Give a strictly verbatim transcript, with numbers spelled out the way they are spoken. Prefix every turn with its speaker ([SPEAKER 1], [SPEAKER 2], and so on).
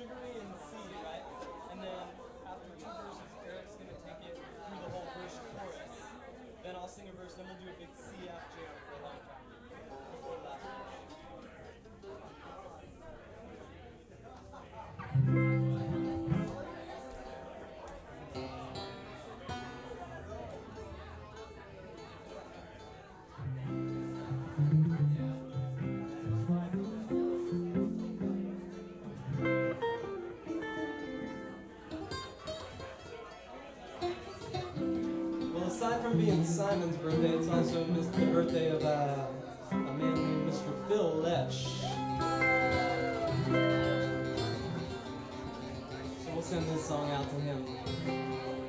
[SPEAKER 1] sugary in C, right? And then after two verses, Eric's gonna take it through the whole verse chorus. Then I'll sing a verse, then we'll do a big C F jam for a long time before the last verse. Well, aside from being Simon's birthday, it's also the birthday of uh, a man named Mister Phil Lesh. So we'll send this song out to him.